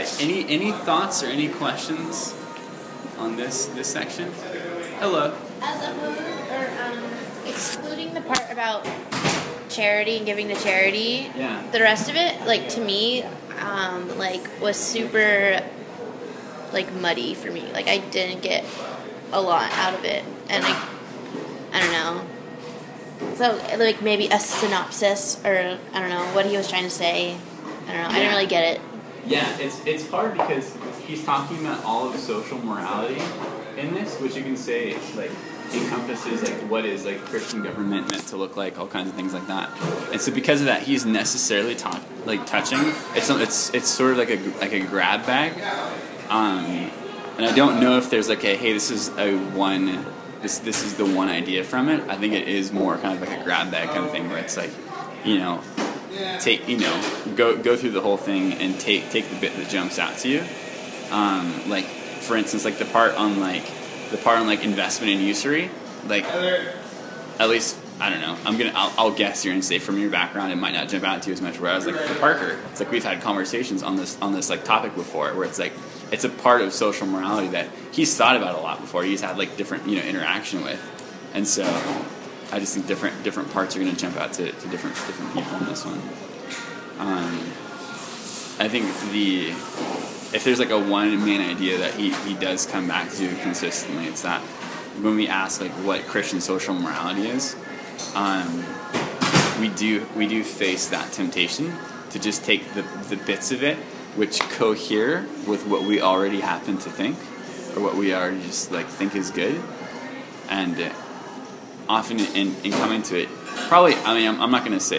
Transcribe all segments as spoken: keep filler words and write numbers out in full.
right. Any any thoughts or any questions on this this section? Hello. As opposed, or um, excluding the part about charity and giving to charity, Yeah. the rest of it, like to me, um, like was super, like muddy for me. Like I didn't get a lot out of it, and I, I don't know. So like maybe a synopsis, or I don't know what he was trying to say. I don't know. I didn't really get it. Yeah, it's it's hard because he's talking about all of social morality in this, which you can say like encompasses like what is like Christian government meant to look like, all kinds of things like that. And so because of that, he's necessarily talk, like touching. It's it's it's sort of like a like a grab bag. Um, and I don't know if there's like a hey, this is a one. This this is the one idea from it. I think it is more kind of like a grab bag kind of thing where it's like, you know, take you know go go through the whole thing and take take the bit that jumps out to you. Um, like for instance, like the part on like the part on like investment and usury. Like at least I don't know. I'm gonna I'll, I'll guess you're gonna say from your background it might not jump out to you as much. Whereas like for Parker, it's like we've had conversations on this on this like topic before where it's like. It's a part of social morality that he's thought about a lot before. He's had like different, you know, interaction with, and so I just think different different parts are going to jump out to, to different different people in this one. Um, I think the if there's like a one main idea that he, he does come back to consistently, it's that when we ask like what Christian social morality is, um, we do we do face that temptation to just take the the bits of it which cohere with what we already happen to think, or what we already just like think is good, and uh, often in, in coming to it, probably I mean I'm, I'm not going to say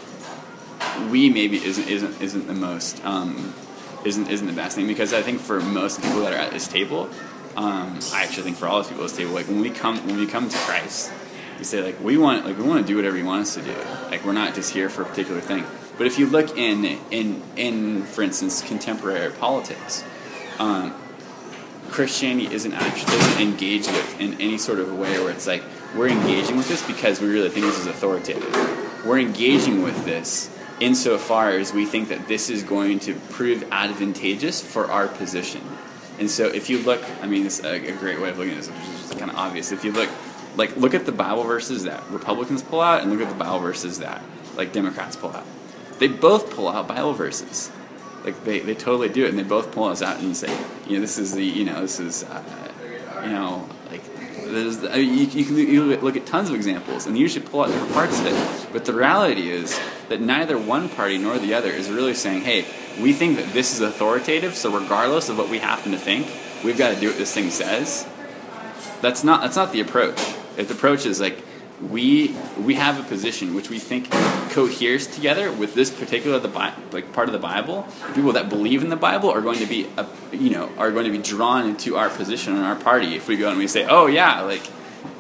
we maybe isn't isn't isn't the most um, isn't isn't the best thing, because I think for most people that are at this table, um, I actually think for all those people at this table, like when we come when we come to Christ, we say like we want like we want to do whatever He wants us to do. Like we're not just here for a particular thing. But if you look in, in, in for instance, contemporary politics, um, Christianity isn't actually isn't engaged with in any sort of way where it's like we're engaging with this because we really think this is authoritative. We're engaging with this insofar as we think that this is going to prove advantageous for our position. And so if you look, I mean, it's a, a great way of looking at this, which is just kind of obvious. If you look, like, look at the Bible verses that Republicans pull out and look at the Bible verses that, like, Democrats pull out. They both pull out Bible verses, like they, they totally do it, and they both pull us out and say, you know, this is the, you know, this is, uh, you know, like, there's, I mean, you, you can you look at tons of examples, and you usually pull out different parts of it. But the reality is that neither one party nor the other is really saying, hey, we think that this is authoritative, so regardless of what we happen to think, we've got to do what this thing says. That's not that's not the approach. If the approach is like, we we have a position which we think coheres together with this particular the Bi- like part of the Bible. People that believe in the Bible are going to be uh, you know are going to be drawn into our position in our party if we go and we say, oh yeah, like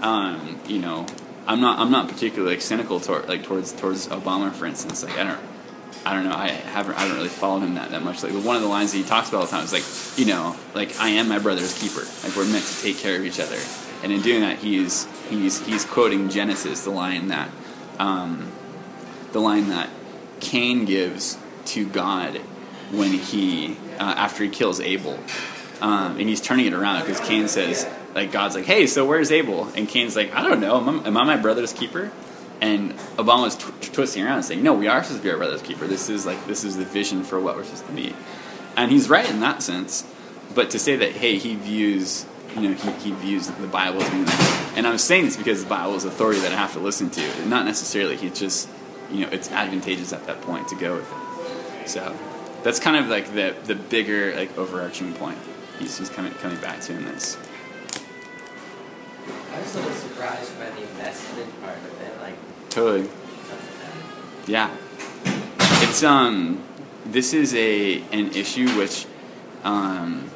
um, you know I'm not I'm not particularly like cynical toward like towards towards Obama, for instance. Like I don't I don't know I haven't I haven't really followed him that, that much. Like one of the lines that he talks about all the time is like, you know, like I am my brother's keeper. Like we're meant to take care of each other. And in doing that, he's he's he's quoting Genesis, the line that um, the line that Cain gives to God when he uh, after he kills Abel, um, and he's turning it around because Cain says, like God's like, hey, so where's Abel? And Cain's like, I don't know, am I, am I my brother's keeper? And Obama's tw- twisting around and saying, no, we are supposed to be our brother's keeper. This is like this is the vision for what we're supposed to be, and he's right in that sense. But to say that, hey, he views You know, he, he views the Bible as being like, and I'm saying this because the Bible is authority that I have to listen to. Not necessarily. He just, you know, it's advantageous at that point to go with it. So that's kind of like the the bigger, like, overarching point he's, he's coming coming back to in this. I was a little surprised by the investment part of it, like. Totally. Yeah. It's um. This is a an issue which, um.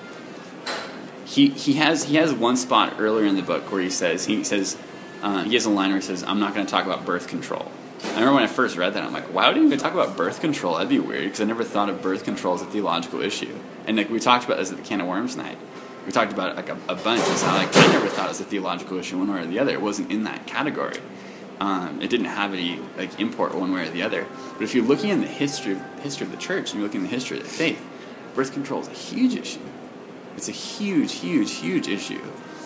He he has he has one spot earlier in the book where he says he says uh, he has a line where he says, I'm not going to talk about birth control. I remember when I first read that, I'm like, why would he even talk about birth control? That'd be weird, because I never thought of birth control as a theological issue. And like we talked about this at the Can of Worms night. We talked about it like a, a bunch. It's how like I never thought it was a theological issue one way or the other. It wasn't in that category. Um, it didn't have any like import one way or the other. But if you're looking in the history of, history of the church and you're looking in the history of the faith, birth control is a huge issue. It's a huge, huge, huge issue.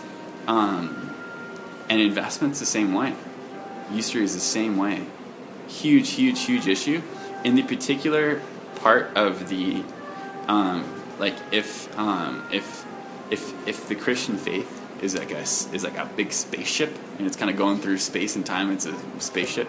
Um, and investment's the same way. Usury is the same way. Huge, huge, huge issue. In the particular part of the, um, like if um, if if if the Christian faith is like a is like a big spaceship and it's kind of going through space and time. It's a spaceship.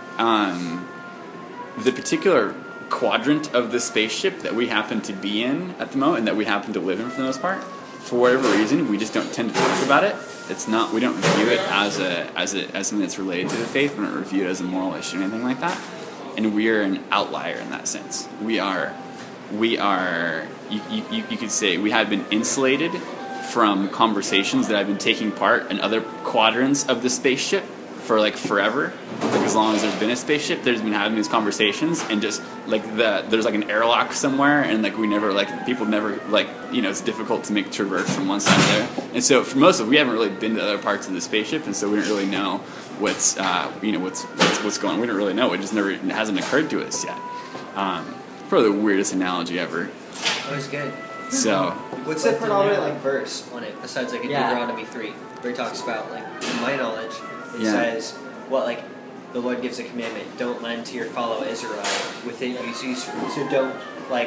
Um, the particular quadrant of the spaceship that we happen to be in at the moment and that we happen to live in for the most part, for whatever reason, we just don't tend to talk about it. It's not. We don't view it as a as a as something that's related to the faith. We don't view it as a moral issue or anything like that. And we are an outlier in that sense. We are. We are. You, you, you could say we have been insulated from conversations that have been taking part in other quadrants of the spaceship for like forever. Like as long as there's been a spaceship, there's been having these conversations, and just like the there's like an airlock somewhere, and like we never like people never like you know it's difficult to make traverse from one side to there. And so for most of us, we haven't really been to other parts of the spaceship, and so we don't really know what's uh, you know what's, what's what's going on. We don't really know. It just never it hasn't occurred to us yet. Um, probably the weirdest analogy ever. That was good. So What's the predominant like verse on it besides like in Yeah. Deuteronomy three, where he talks about like in my knowledge, it Yeah. says what like the Lord gives a commandment: don't lend to your fellow Israelite within usury. So don't like.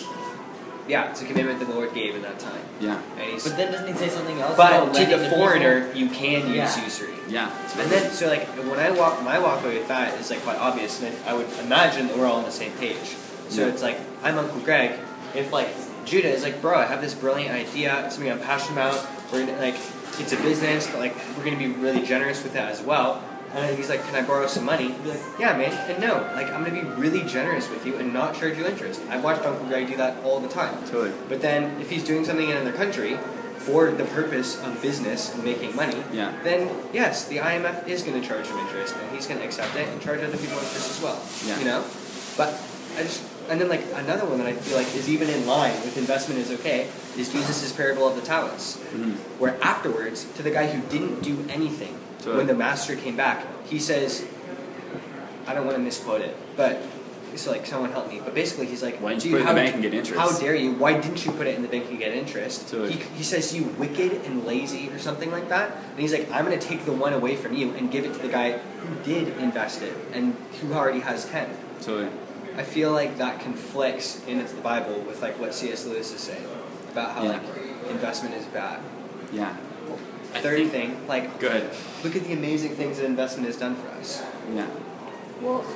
Yeah, it's a commandment that the Lord gave in that time. yeah, And he's, But then doesn't he say something else? but about to lending the people? foreigner, you can use Yeah. usury. yeah. And then, so like, when I walk, my walkway with that is like quite obvious, and I would imagine that we're all on the same page. So Yeah. it's like, I'm Uncle Greg. If like Judah is like, bro, I have this brilliant idea, it's something I'm passionate about. We're gonna, like, it's a business, but like, we're gonna be really generous with that as well. And he's like, can I borrow some money? I'd be like, yeah, man. And no, like, I'm gonna be really generous with you and not charge you interest. I've watched Uncle Greg do that all the time. Totally. But then, if he's doing something in another country for the purpose of business and making money, Yeah. then yes, the I M F is going to charge him interest, and he's going to accept it and charge other people interest as well. Yeah. You know, but I just and then like another one that I feel like is even in line with investment is okay is Jesus' parable of the talents, Mhm. where afterwards to the guy who didn't do anything Totally. when the master came back, he says, I don't want to misquote it, but. So like someone help me, but basically he's like, Why didn't "Dude, you put it in how the bank and get interest?" How dare you? Why didn't you put it in the bank and get interest?" Totally. He, he says, "You wicked and lazy," or something like that. And he's like, "I'm going to take the one away from you and give it to the guy who did invest it and who already has ten." Totally. I feel like that conflicts in the Bible with like what C S Lewis is saying about how Yeah. like investment is bad. Yeah. I Third think- thing, like Go ahead. look at the amazing things that investment has done for us. Yeah. Well,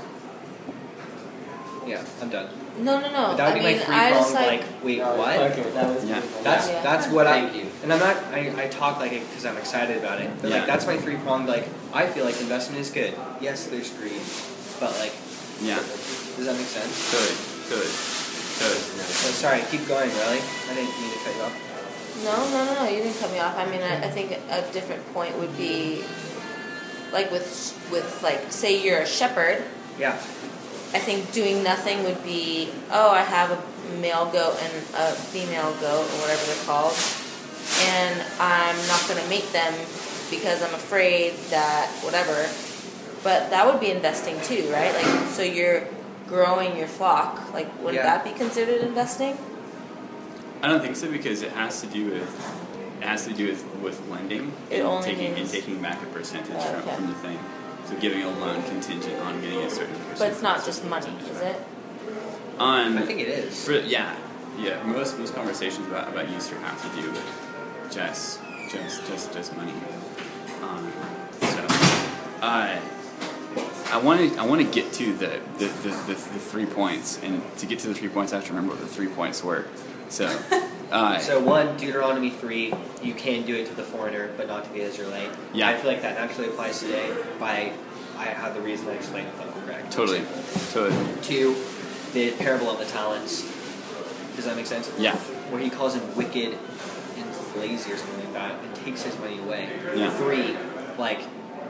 Yeah, I'm done. no, no, no. But that would I be mean, my three I just pronged like, like, wait, No, what? Okay, that was Yeah. beautiful. That's Yeah. that's what Thank I you. and I'm not I, I talk like it because I'm excited about it. But Yeah. like that's my three pronged like I feel like investment is good. Yes, there's greed, but like Yeah. does that make sense? Totally. Totally. Totally. Oh, sorry, keep going, really. I didn't mean to cut you off. no, no, no, no. You didn't cut me off. I mean, I, I think a different point would be, like with with like, say you're a shepherd. Yeah, I think doing nothing would be, oh, I have a male goat and a female goat, or whatever they're called, and I'm not going to mate them because I'm afraid that whatever. But that would be investing too, right? Like, so you're growing your flock. Like, wouldn't Yeah. that be considered investing? I don't think so because it has to do with it has to do with, with lending It and only taking and means- taking back a percentage Oh, from, okay. from the thing. So giving a loan contingent on getting a certain percentage. But it's not just money, is it? Um, I think it is. For, yeah, yeah. Most most conversations about about usury have to do with just just just just money. Um, so, uh, I want to I want to get to the the, the, the the three points, and to get to the three points, I have to remember what the three points were. So, uh, So one, Deuteronomy three, you can do it to the foreigner, but not to the Israelite. Yeah. I feel like that naturally applies today. By I have the reason I explained with Uncle Greg. totally, totally, Two, the parable of the talents. Does that make sense? yeah, Where he calls him wicked and lazy or something like that, and takes his money away. Yeah. Three, like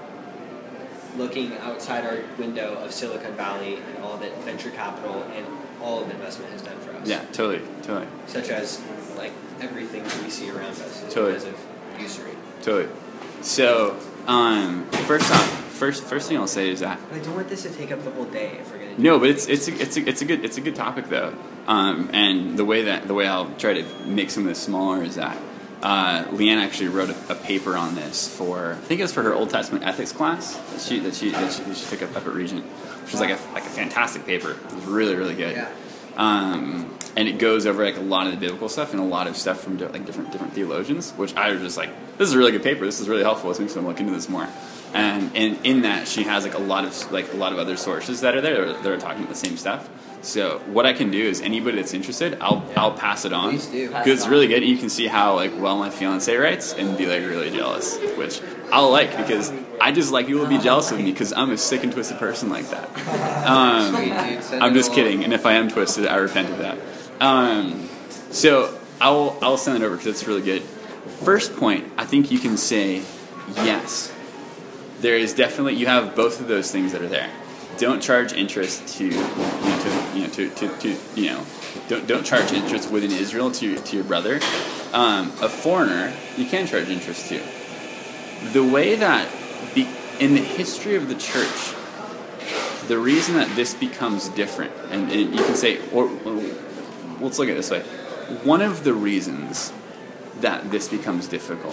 looking outside our window of Silicon Valley and all that venture capital and all of investment has done for us. yeah, totally, totally. Such as like everything that we see around us is Totally. because of usury. Totally. So, um, first off, first first thing I'll say is that But I don't want this to take up the whole day if we're gonna. Do no, but it's it's a, it's a, it's a good it's a good topic though. Um, and the way that the way I'll try to make some of this smaller is that uh, Leanne actually wrote a, a paper on this for I think it was for her Old Testament ethics class that she that she that she, that she took up up at Regent, which was like a like a fantastic paper. It was really really good. Yeah. Um, and it goes over like a lot of the biblical stuff and a lot of stuff from like different different theologians, which I was just like, this is a really good paper. This is really helpful. Let's make some look into this more. And and in that she has like a lot of like a lot of other sources that are there that are talking about the same stuff. So what I can do is anybody that's interested, I'll Yeah. I'll pass it on Please do. because it's really good. You can see how like well my fiance writes and be like really jealous, which I'll like because I just like people to be jealous of me because I'm a sick and twisted person like that. Um, Sweet, dude. Send I'm it just along. kidding, and if I am twisted, I repent of that. Um, so I'll I'll send it over because it's really good. First point, I think you can say yes. There is definitely you have both of those things that are there. Don't charge interest to you know to you know to, to, to you know don't don't charge interest within Israel to your, to your brother. Um, a foreigner you can charge interest to. The way that be, in the history of the church, the reason that this becomes different, and, and you can say, or, or let's look at it this way. One of the reasons that this becomes difficult,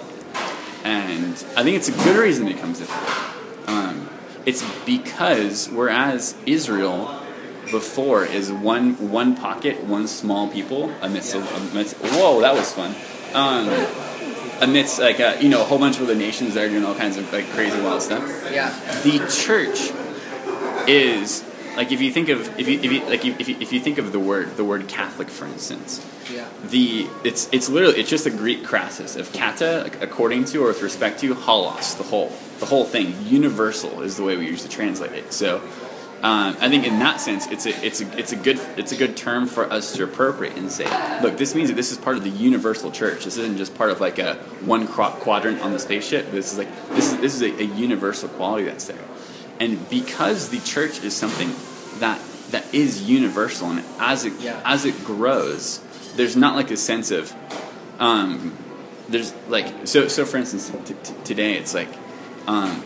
and I think it's a good reason it becomes difficult. Um, it's because whereas Israel before is one one pocket, one small people amidst, yeah. amidst whoa, that was fun. Um, amidst like a, you know a whole bunch of other nations that are doing all kinds of like crazy wild stuff. Yeah. The church is like if you think of if you, if you like if you, if you think of the word the word Catholic for instance. Yeah. The it's it's literally it's just a Greek crasis of kata, like, according to or with respect to holos, the whole the whole thing. Universal is the way we usually translate it. So um, I think in that sense it's a it's a it's a good it's a good term for us to appropriate and say, look, this means that this is part of the universal church. This isn't just part of like a one quadrant on the spaceship. This is like this is this is a, a universal quality that's there. And because the church is something that that is universal, and as it yeah. as it grows, there's not like a sense of, um, there's like so so. For instance, t- t- today it's like, um,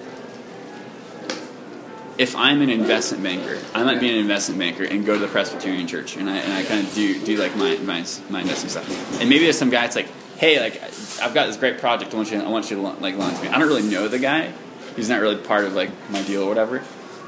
if I'm an investment banker, I might be an investment banker and go to the Presbyterian Church, and I and I kind of do do like my my my investment stuff. And maybe there's some guy that's like, hey, like I've got this great project. I want you to, I want you to like loan to me. I don't really know the guy. He's not really part of like my deal or whatever.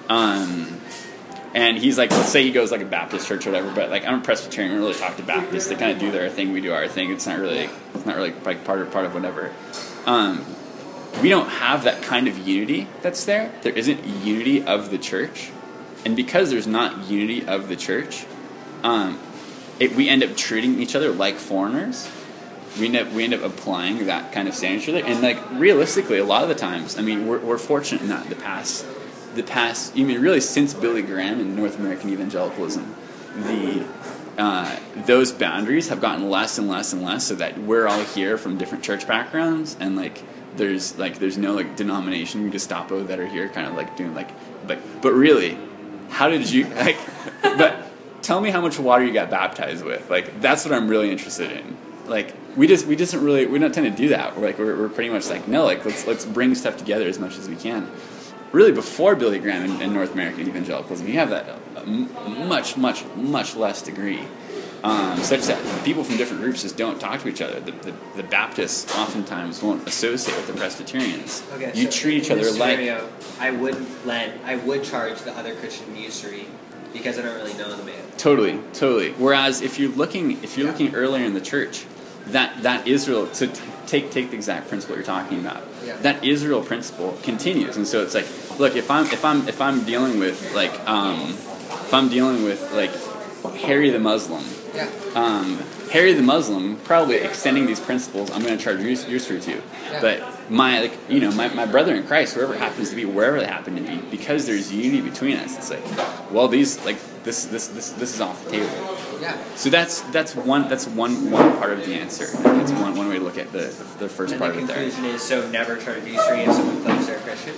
Um, and he's like, let's say he goes like a Baptist church or whatever, but like I'm a Presbyterian. We don't really talk to Baptists. They kind of do their thing. We do our thing. It's not really, it's not really like part of part of whatever. Um, we don't have that kind of unity that's there. There isn't unity of the church, and because there's not unity of the church, um, it, we end up treating each other like foreigners. We end up we end up applying that kind of standard to it, and like realistically, a lot of the times, I mean, we're we're fortunate in that the past, the past, I mean, really since Billy Graham and North American evangelicalism, the uh, those boundaries have gotten less and less and less, so that we're all here from different church backgrounds, and like there's like there's no like denomination Gestapo that are here, kind of like doing like, but but really, how did you like? But tell me how much water you got baptized with. Like that's what I'm really interested in. Like we just we just don't really we don't tend to do that. We're like we're, we're pretty much like no like let's let's bring stuff together as much as we can. Really, before Billy Graham and, and North American evangelicalism, you have that a much much much less degree, um, such that people from different groups just don't talk to each other. The, the, the Baptists oftentimes won't associate with the Presbyterians. Okay, you so treat each in other this like scenario, I would lend I would charge the other Christian usury because I don't really know the man. Totally, totally. Whereas if you're looking if you're Yeah. looking earlier in the church, that that Israel so t- take take the exact principle you're talking about. Yeah. That Israel principle continues, and so it's like, look, if I'm if I'm if I'm dealing with like um, if I'm dealing with like Harry the Muslim, Yeah. um, Harry the Muslim probably extending these principles, I'm going to charge yours yours through too. Yeah. But my like you know my, my brother in Christ, whoever it happens to be, wherever they happen to be, because there's unity between us, it's like, well, these like this this this this is off the table. Yeah. So that's that's one that's one one part of the answer. That's one one way to look at the the first And part the of it there. conclusion is so never charge usury if someone claims they're a Christian.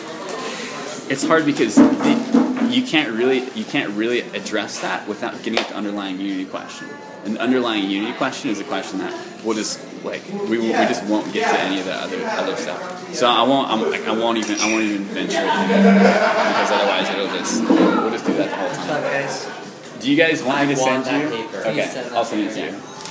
It's hard because the, you can't really you can't really address that without getting at the underlying unity question. And the underlying unity question is a question that we'll just like we, we just won't get to any of the other other stuff. So I won't I'm, like, I won't even I won't even venture with it because otherwise it'll just we'll just do that the whole What's time. up, guys? Do you guys want me to I want send that you? paper. Okay, Please send that I'll send it to paper.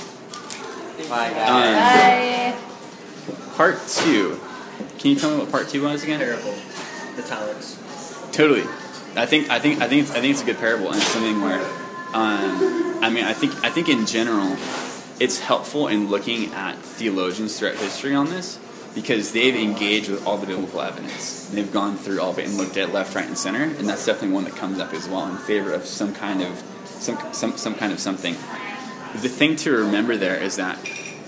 you. Bye, guys. Bye. Part two. Can you tell me what part two was again? Parable. The talents. Totally. I think I think I think it's, I think it's a good parable, and it's something where, um, I mean, I think I think in general, it's helpful in looking at theologians throughout history on this because they've engaged with all the biblical evidence. They've gone through all of it and looked at left, right, and center, and that's definitely one that comes up as well in favor of some kind of some some some kind of something. The thing to remember there is that,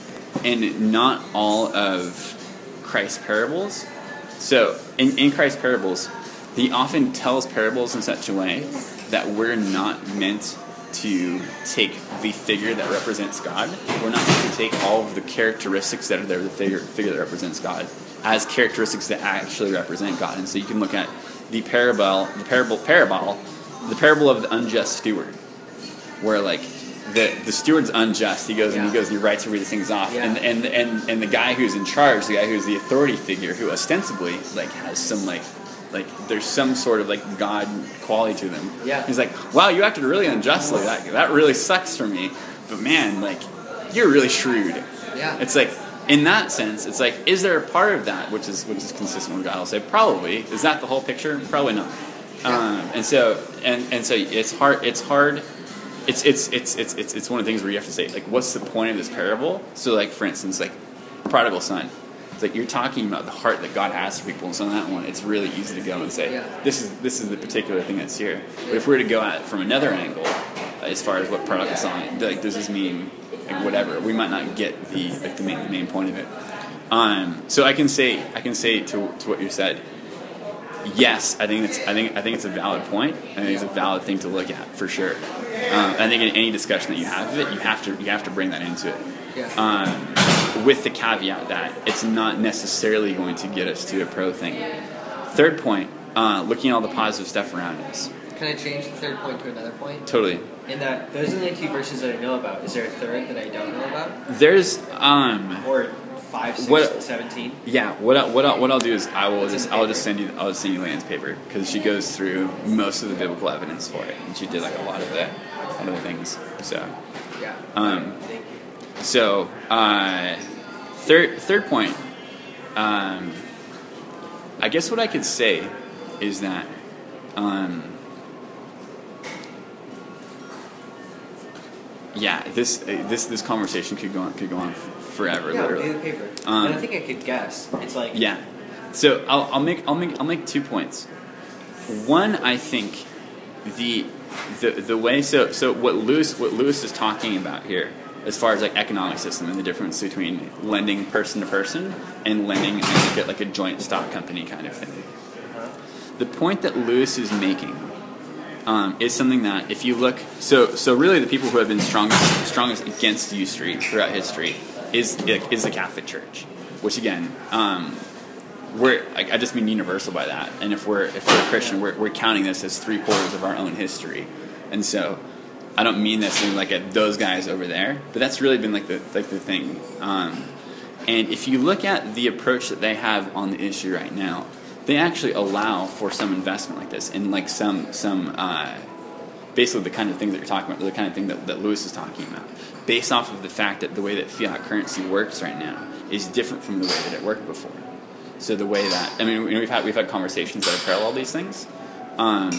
in not all of Christ's parables, so in, in Christ's parables, he often tells parables in such a way that we're not meant to take the figure that represents God. We're not meant to take all of the characteristics that are there, the figure, figure that represents God, as characteristics that actually represent God. And so you can look at the parable, the parable, parable, the parable of the unjust steward, where like the the steward's unjust. He goes and he Yeah. goes and he writes every things off, Yeah. and, and and and the guy who's in charge, the guy who's the authority figure, who ostensibly like has some like. Like there's some sort of like God quality to them. Yeah. He's like, wow, you acted really unjustly. That that really sucks for me. But man, like, you're really shrewd. Yeah. It's like in that sense, it's like, is there a part of that which is which is consistent with God? I'll say probably. Is that the whole picture? Probably not. Yeah. Um, and so and and so it's hard. It's hard. It's it's it's it's it's it's one of the things where you have to say like, what's the point of this parable? So like for instance, like prodigal son. It's like you're talking about the heart that God has for people, and so on that one, it's really easy to go and say, Yeah. this is this is the particular thing that's here. But if we were to go at it from another angle, uh, as far as what prodigal son, like does this mean like whatever, we might not get the like the main the main point of it. Um, so I can say I can say to to what you said, yes, I think it's I think I think it's a valid point. I think it's a valid thing to look at for sure. Um, I think in any discussion that you have of it, you have to you have to bring that into it. Yeah. Um, with the caveat that it's not necessarily going to get us to a pro thing. Third point, uh, looking at all the positive stuff around us. Can I change the third point to another point? Totally. In that, those are the only two verses that I know about. Is there a third that I don't know about? There's um Or five, six, What- seventeen? yeah. What I, what I, what I'll do is I will just I'll just send you I'll just send you Land's paper because she goes through most of the biblical evidence for it and she did like a lot of the a lot of the things. So Yeah. um Thank you. so uh third third point. Um, I guess what I could say is that um. Yeah, this uh, this this conversation could go on could go on f- forever, Yeah, literally. do the paper. Um, and I think I could guess. It's like Yeah. So I'll, I'll make I'll make I'll make two points. One, I think the the the way so so what Lewis what Lewis is talking about here, as far as like economic system and the difference between lending person to person and lending like a, like a joint stock company kind of thing. uh, The point that Lewis is making um, is something that if you look, so so really the people who have been strongest strongest against usury throughout history is is the Catholic Church, which again, um, we're I, I just mean universal by that. And if we're if we're a Christian, we're we're counting this as three quarters of our own history, and so I don't mean this in like at those guys over there, but that's really been like the like the thing. Um, and if you look at the approach that they have on the issue right now, they actually allow for some investment like this in like some some uh, basically the kind of thing that you're talking about, the kind of thing that, that Lewis is talking about, based off of the fact that the way that fiat currency works right now is different from the way that it worked before. So the way that I mean, we've had we've had conversations that have parallel these things. Um,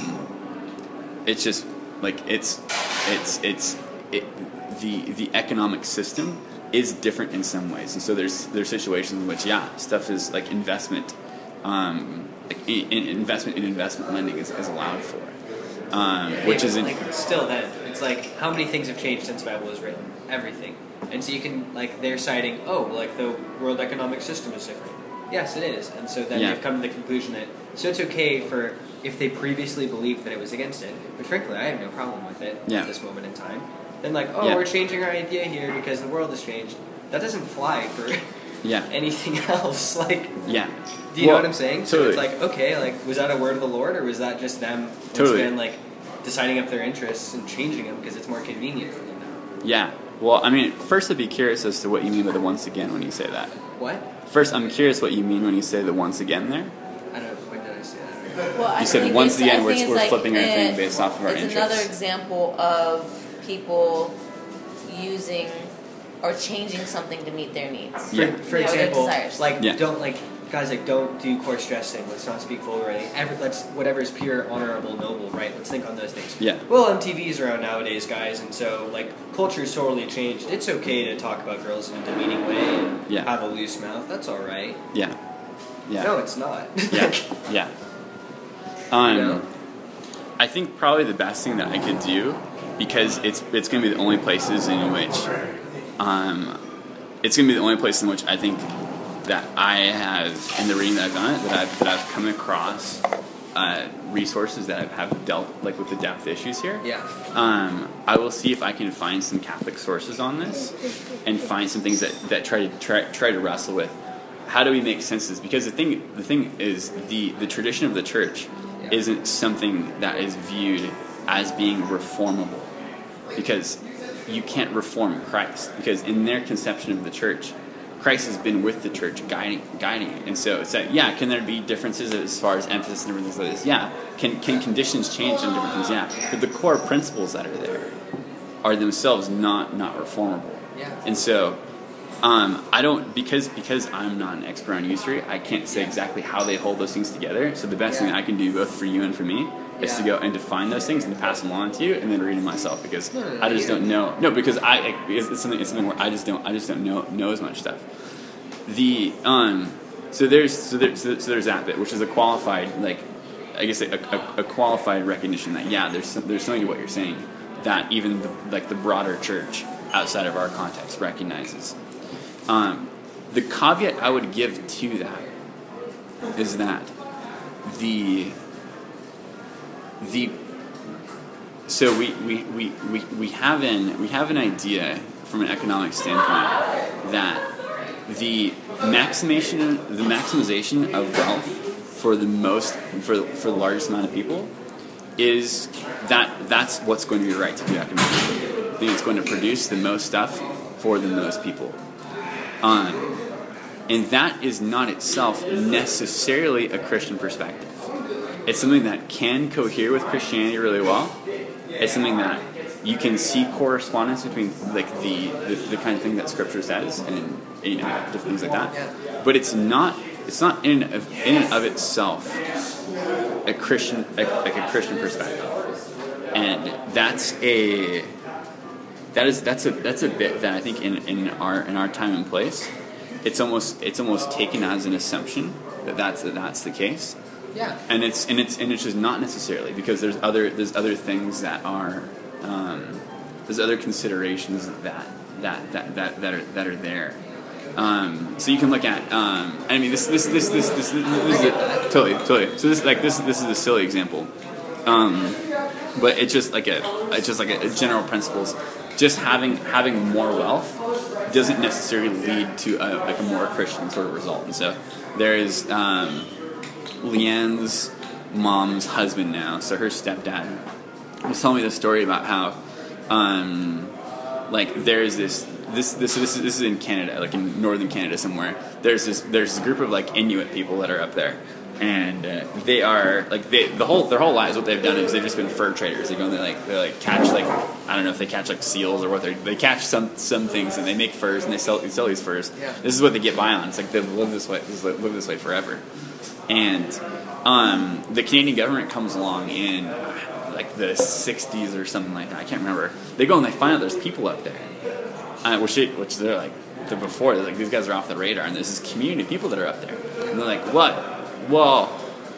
it's just like it's it's it's it, the the economic system is different in some ways, and so there's there's situations in which yeah, stuff is like investment. Um, like in, in investment in investment lending is, is allowed for, um, which yeah, isn't like still then it's like how many things have changed since the Bible was written? Everything. And so you can like they're citing oh like the world economic system is different. Yes, it is. And so then Yeah. they've come to the conclusion that so it's okay for if they previously believed that it was against it, which frankly I have no problem with it Yeah. at this moment in time. Then like oh Yeah. we're changing our idea here because the world has changed. That doesn't fly for yeah anything else. Like yeah. do you Well, know what I'm saying? So totally. it's like, okay, like, was that a word of the Lord, or was that just them once Totally. again, like, deciding up their interests and changing them because it's more convenient for them now? Yeah. Well, I mean, first I'd be curious as to what you mean by the once again when you say that. What? First, I'm curious what you mean when you say the once again there. I don't. When did I say that? Well, I You said think once it's- I again we're, think it's we're like, flipping our thing eh, based off of our it's interests. another example of people using or changing something to meet their needs. Yeah. For, for Yeah. example, Their desires. like Yeah. don't like guys like don't do coarse dressing. Let's not speak vulgarly. Every, let's whatever is pure, honorable, noble. Right. Let's think on those things. Yeah. Well, M T V is around nowadays, guys, and so like culture's totally changed. It's okay to talk about girls in a demeaning way and Yeah. have a loose mouth. That's all right. Yeah. Yeah. No, it's not. Yeah. Yeah. Um, You know? I think probably the best thing that I could do, because it's it's going to be the only places in which, um, it's going to be the only place in which I think that I have, in the reading that I've done it, that I've, that I've come across uh, resources that have, have dealt like with the depth issues here. Yeah. Um, I will see if I can find some Catholic sources on this, and find some things that, that try to try, try to wrestle with how do we make sense of this? Because the thing the thing is the, the tradition of the church Yeah. isn't something that is viewed as being reformable, because you can't reform Christ, because in their conception of the church, Christ has been with the church, guiding, guiding it. And so it's like, yeah, can there be differences as far as emphasis and everything like this? Yeah. Can can conditions change on different things? Yeah. But the core principles that are there are themselves not not reformable. Yeah. And so, um, I don't because because I'm not an expert on history, I can't say exactly how they hold those things together. So the best Yeah. thing I can do, both for you and for me, is to Yeah. go and define those things and to pass them along to you, and then read them myself, because No, no, no, I just you- don't know. No, because I it's, it's something it's something where I just don't I just don't know know as much stuff. The um, so there's so there's so, so there's that bit, which is a qualified, like, I guess a, a, a qualified recognition that yeah, there's some, there's something to what you're saying that even the, like the broader church outside of our context recognizes. Um, the caveat I would give to that is that the the so we, we, we, we, we have an we have an idea from an economic standpoint that the maximization the maximization of wealth for the most for for the largest amount of people is that that's what's going to be right to do economically. I think it's going to produce the most stuff for the most people. Um, and that is not itself necessarily a Christian perspective. It's something that can cohere with Christianity really well. It's something that you can see correspondence between like the, the, the kind of thing that Scripture says and, you know, different things like that. But it's not it's not in and of, in and of itself a Christian a, like a Christian perspective. And that's a that is that's a that's a bit that I think in, in our in our time and place, it's almost it's almost taken as an assumption that that's that that's the case. Yeah. And it's and it's and it's just not necessarily, because there's other there's other things that are um, there's other considerations that that that that, that are that are there. Um, so you can look at um, I mean this this this this this, this, this is a, totally totally so this like this this is a silly example, um, but it's just like a it's just like a, a general principles. Just having having more wealth doesn't necessarily lead to a, like a more Christian sort of result. And so there is. Um, Leanne's mom's husband now, so her stepdad, was telling me this story about how, um, like there's this this this this is, this is in Canada, like in northern Canada somewhere. There's this there's this group of like Inuit people that are up there, and uh, they are like they the whole their whole lives what they've done is they've just been fur traders. They go and they like they like catch like I don't know if they catch like seals or what they they catch some some things and they make furs and they sell they sell these furs. Yeah. This is what they get by on. It's like they've lived this way this live this way forever. And um, the Canadian government comes along in like the sixties or something like that. I can't remember. They go and they find out there's people up there, uh, which they, which they're like the before they're like these guys are off the radar, and there's this community of people that are up there, and they're like, what? Well,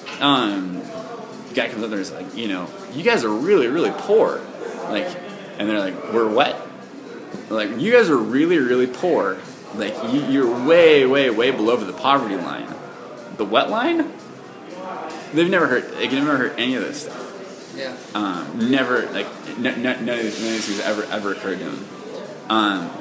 um, the guy comes up there and is like, you know, you guys are really really poor, like, and they're like, we're what? They're like, you guys are really really poor, like you, you're way way way below the poverty line. The wet line? They've never heard. They've never heard any of this stuff. Yeah. Um, never like n- n- none, of these, none of these things ever ever occurred to them. Um,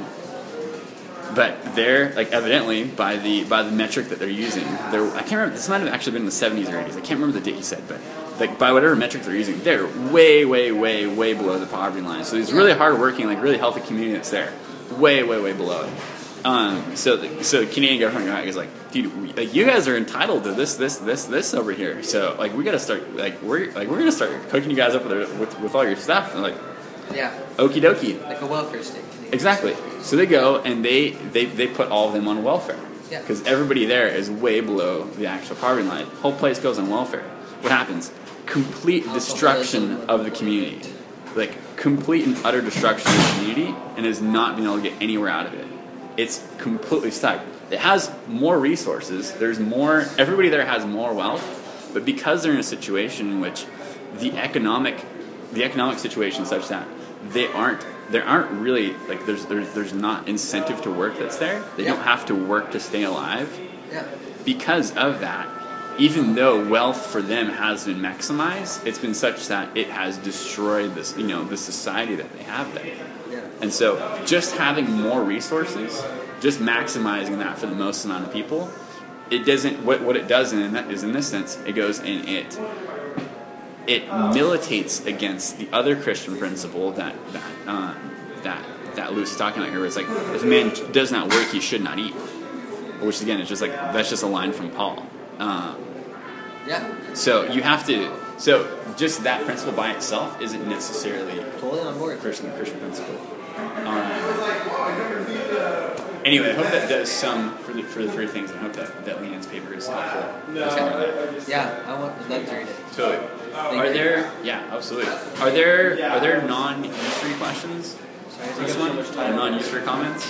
but they're like evidently by the by the metric that they're using. They're I can't remember. This might have actually been in the seventies or eighties. I can't remember the date he said, but like by whatever metric they're using, they're way way way way below the poverty line. So it's really hard working, like really healthy community that's there. way, way, way below it. Um, so, the, so Canadian government guy is like, dude, we, like, you guys are entitled to this, this, this, this over here. So, like, we got to start, like, we're like we're gonna start hooking you guys up with with, with all your stuff. And like, Yeah. okie dokie. Like a welfare state. Exactly. So they go and they they, they put all of them on welfare. Yeah. Because everybody there is way below the actual poverty line. Whole place goes on welfare. What happens? Complete destruction of the community. Like, complete and utter destruction of the community, and is not being able to get anywhere out of it. It's completely stuck. It has more resources. There's more. Everybody there has more wealth, but because they're in a situation in which the economic, the economic situation is such that they aren't. There aren't really like there's there's there's not incentive to work that's there. They Yeah. don't have to work to stay alive. Yeah. Because of that, even though wealth for them has been maximized, it's been such that it has destroyed this, you know, the society that they have there. Yeah. And so, just having more resources, just maximizing that for the most amount of people, it doesn't. What what it does in that is in this sense, it goes and it it militates against the other Christian principle that that um, that that Lewis is talking about here. Where it's like, if a man does not work, he should not eat. Which again is just like that's just a line from Paul. Um, Yeah. so you have to. So just that principle by itself isn't necessarily Totally on board. Christian Christian principle. Um, anyway, I hope that does some for the for the three things. I hope that that Leanne's paper is helpful. Okay. Yeah, I want I'd love to read it. Totally. Are there? Yeah, absolutely. Are there are there non-usury questions? Sorry, This one? Or non-usury comments?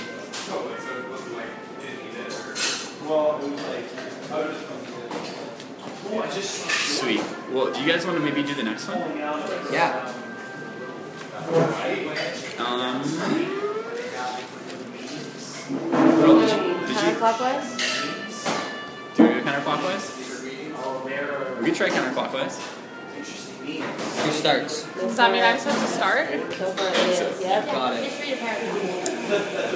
Sweet. Well, do you guys want to maybe do the next one? Yeah. Um. Well, did you, did you, Counterclockwise? do you want to go counterclockwise? We can try counterclockwise. Who starts? Does that mean I'm supposed to start? Go for it. Yeah. Got it. Just read a paragraph.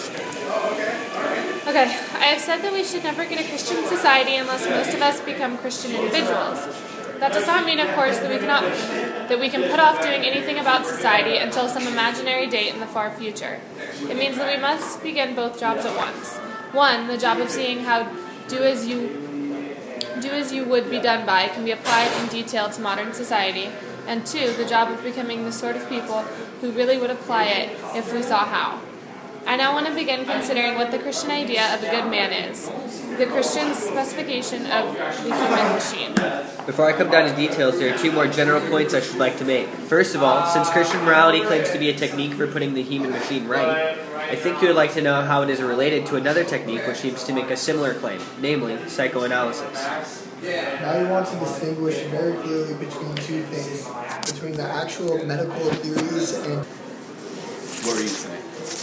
Okay, I have said that we should never get a Christian society unless most of us become Christian individuals. That does not mean, of course, that we cannot that we can put off doing anything about society until some imaginary date in the far future. It means that we must begin both jobs at once. One, the job of seeing how do as you do as you would be done by can be applied in detail to modern society, and two, the job of becoming the sort of people who really would apply it if we saw how. I now want to begin considering what the Christian idea of a good man is, the Christian specification of the human machine. Before I come down to details, there are two more general points I should like to make. First of all, since Christian morality claims to be a technique for putting the human machine right, I think you would like to know how it is related to another technique which seems to make a similar claim, namely psychoanalysis. Now you want to distinguish very clearly between two things, between the actual medical theories and... What were you saying?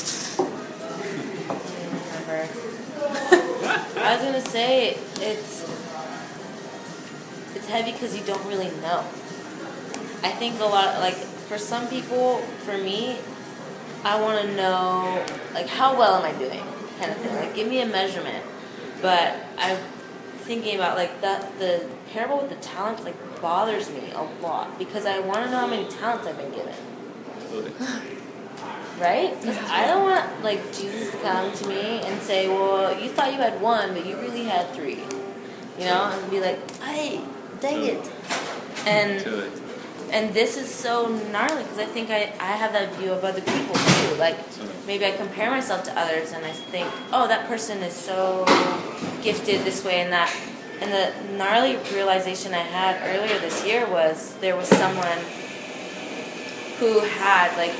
I was gonna say it's it's heavy because you don't really know. I think a lot like for some people, for me, I want to know like how well am I doing, kind of thing. Like give me a measurement. But I'm thinking about like that the parable with the talents like bothers me a lot because I want to know how many talents I've been given. Absolutely. Right? Because I don't want, like, Jesus to come to me and say, well, you thought you had one, but you really had three. You know? And be like, hey, dang it. And Totally. and this is so gnarly because I think I, I have that view of other people, too. Like, maybe I compare myself to others and I think, oh, that person is so gifted this way and that. And the gnarly realization I had earlier this year was there was someone who had, like,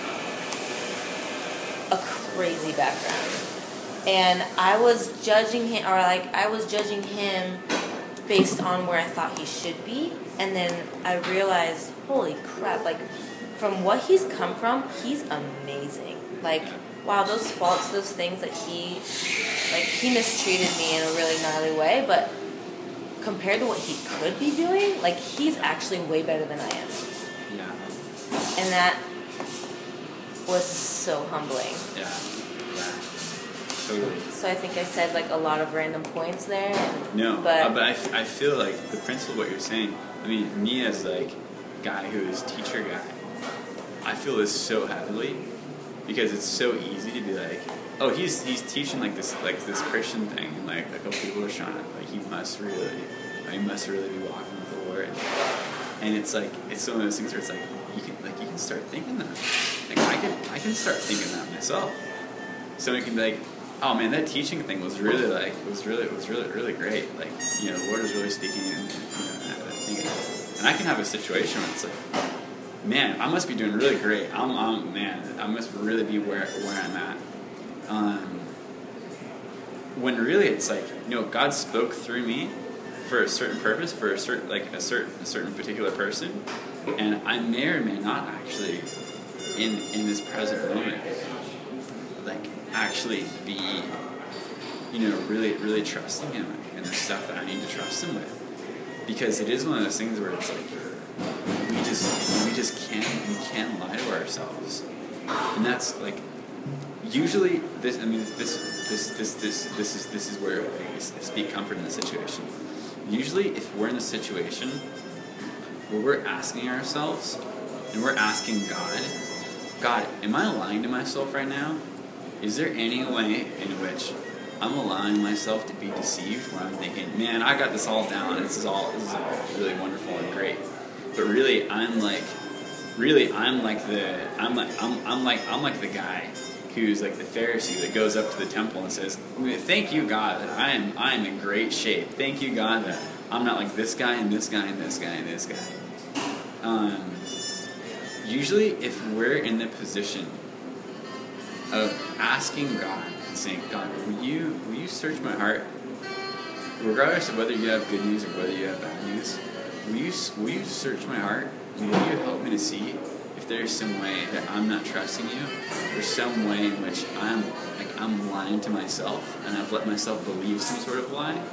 a crazy background, and I was judging him, or like I was judging him based on where I thought he should be, and then I realized, holy crap! Like from what he's come from, he's amazing. Like wow, those faults, those things that he, like he mistreated me in a really gnarly way, but compared to what he could be doing, like he's actually way better than I am. Yeah. And that was so humbling. Yeah. Yeah. Totally. So I think I said like a lot of random points there. No, but, uh, but I, f- I feel like the principle of what you're saying, I mean, me as like guy who is teacher guy, I feel this so heavily because it's so easy to be like, oh, he's he's teaching like this like this Christian thing, and like a couple people are showing up, like he must really, he must really be walking with the Lord. And it's like it's one of those things where it's like you can like you can start thinking that. Like I can I can start thinking that myself. So it can be like, oh man, that teaching thing was really like was really was really really great. Like, you know, the Lord is really speaking, and, and, you know, that thing. And I can have a situation where it's like, man, I must be doing really great. I'm, I'm man, I must really be where where I'm at. Um, when really it's like, you know, God spoke through me for a certain purpose, for a certain like a certain a certain particular person, and I may or may not actually in in this present moment like actually be, you know, really really trusting Him in the stuff that I need to trust Him with, because it is one of those things where it's like we just we just can't we can't lie to ourselves, and that's like usually this. I mean this this this this this is this is where I speak comfort in the situation. Usually, if we're in a situation where we're asking ourselves and we're asking God, God, am I lying to myself right now? Is there any way in which I'm allowing myself to be deceived where I'm thinking, man, I got this all down, this is all this is all really wonderful and great, but really I'm like, really I'm like the I'm like I'm I'm like I'm like the guy who's like the Pharisee that goes up to the temple and says, thank you, God, that I am I am in great shape. Thank you, God, that I'm not like this guy and this guy and this guy and this guy. Um, usually, if we're in the position of asking God and saying, God, will you will you search my heart, regardless of whether you have good news or whether you have bad news, will you will you search my heart? Will you help me to see if there's some way that I'm not trusting you, or some way in which I'm like I'm lying to myself and I've let myself believe some sort of lie?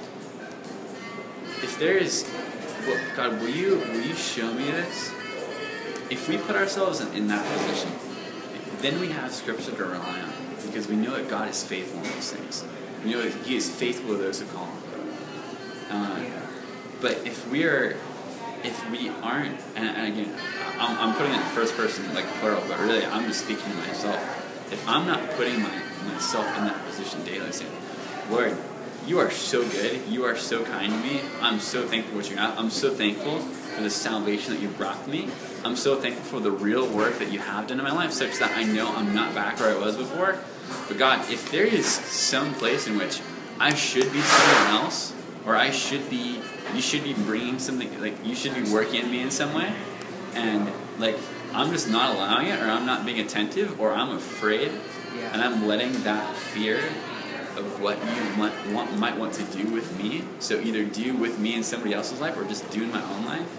If there is, well, God, will you will you show me this? If we put ourselves in, in that position, then we have Scripture to rely on, because we know that God is faithful in those things. We know that He is faithful to those who call Him. Uh, but if we are If we aren't, and, and again, I'm, I'm putting it in first person, like plural, but really I'm just speaking to myself. If I'm not putting my, myself in that position daily, saying, Lord, you are so good, you are so kind to me, I'm so thankful for what you have, I'm so thankful for the salvation that you've brought to me, I'm so thankful for the real work that you have done in my life, such that I know I'm not back where I was before. But God, if there is some place in which I should be someone else, or I should be you should be bringing something, like, you should be working in me in some way, and, like, I'm just not allowing it, or I'm not being attentive, or I'm afraid, Yeah. and I'm letting that fear of what you might want, might want to do with me, so either do with me in somebody else's life, or just do in my own life.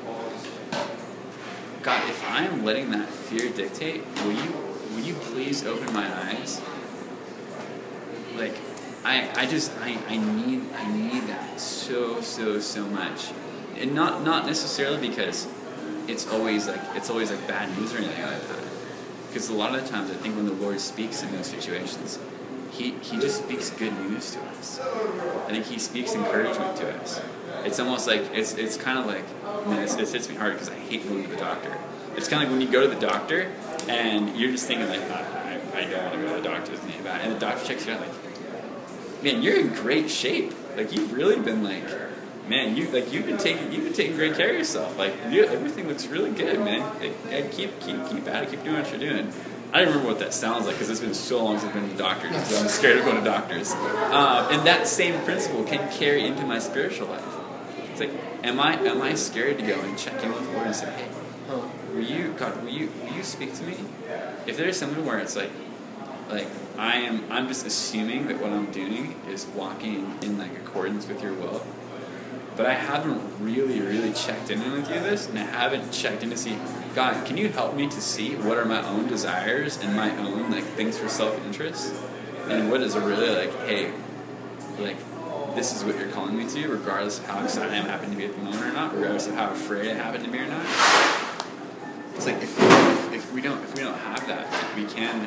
God, if I am letting that fear dictate, will you, will you please open my eyes? Like, I, I just I, I need I need that so so so much, and not not necessarily because it's always like it's always like bad news or anything like that, because a lot of the times I think when the Lord speaks in those situations, he he just speaks good news to us. I think He speaks encouragement to us. It's almost like it's it's kind of like, man, it hits me hard because I hate going to the doctor. It's kind of like when you go to the doctor and you're just thinking like, I, I, I don't want to go to the doctor, it's not bad, and the doctor checks you out like, man, you're in great shape. Like, you've really been like, man, you like you've been taking you've been taking great care of yourself. Like, you, everything looks really good, man. Like, yeah, keep keep keep at it, keep doing what you're doing. I don't remember what that sounds like because it's been so long since I've been to the doctor, because I'm scared of going to doctors. Uh, and that same principle can carry into my spiritual life. It's like, am I am I scared to go and check in with the Lord and say, hey, will you God, will you will you speak to me? If there's something where it's like. Like, I am, I'm just assuming that what I'm doing is walking in, like, accordance with your will. But I haven't really, really checked in with you this, and I haven't checked in to see, God, can you help me to see what are my own desires and my own, like, things for self-interest? And what is really, like, hey, like, this is what you're calling me to, regardless of how excited I happen to be at the moment or not, regardless of how afraid I happen to be or not. It's like, if, if, if we don't, if we don't have that, we can...